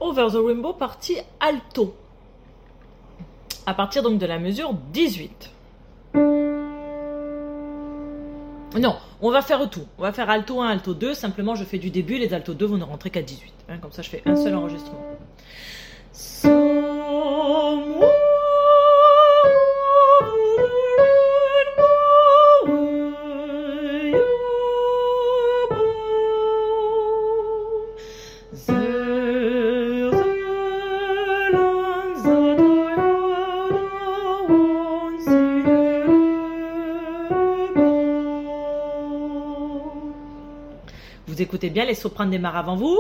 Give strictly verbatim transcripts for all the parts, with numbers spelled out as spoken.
Over the Rainbow, partie alto. À partir donc de la mesure dix-huit. Non, on va faire tout. On va faire alto un, alto deux. Simplement, je fais du début. Les alto deux, vous ne rentrez qu'à dix-huit. Hein, comme ça, je fais un seul enregistrement. Somewhere Vous écoutez bien, les sopranes démarrent avant vous.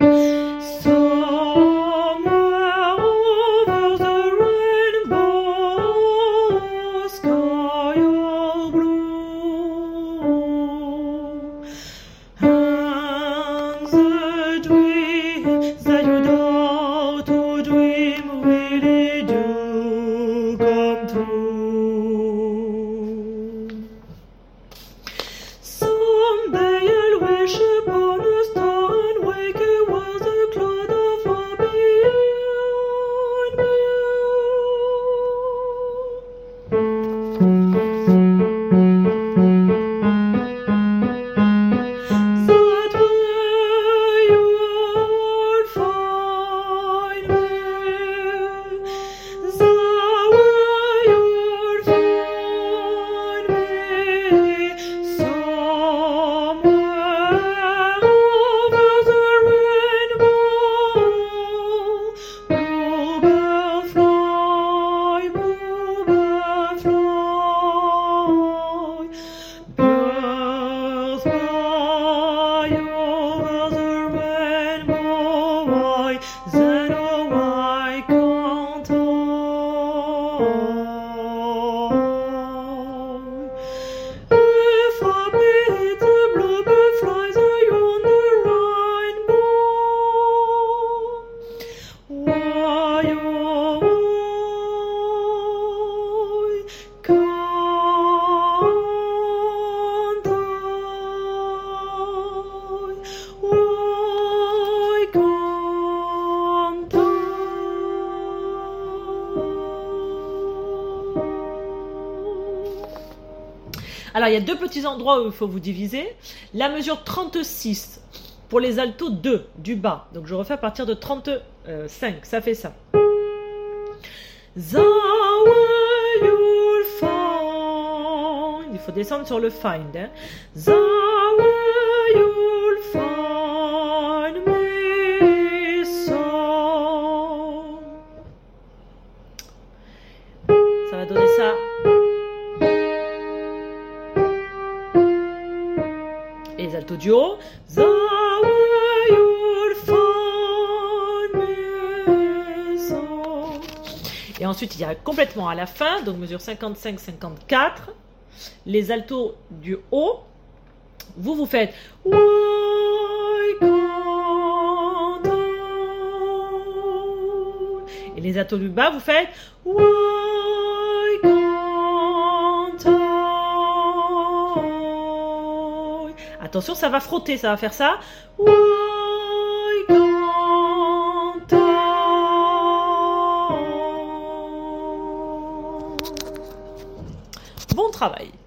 Alors, il y a deux petits endroits où il faut vous diviser. La mesure trente-six pour les altos deux du bas. Donc, je refais à partir de trente-cinq. Ça fait ça. Il faut descendre sur le find. Hein. Ça va donner ça. Et les altos du haut. Et ensuite, il y a complètement à la fin, donc mesure cinquante-cinq cinquante-quatre, les altos du haut, vous vous faites et les altos du bas, vous faites attention, ça va frotter, ça va faire ça. Bon travail.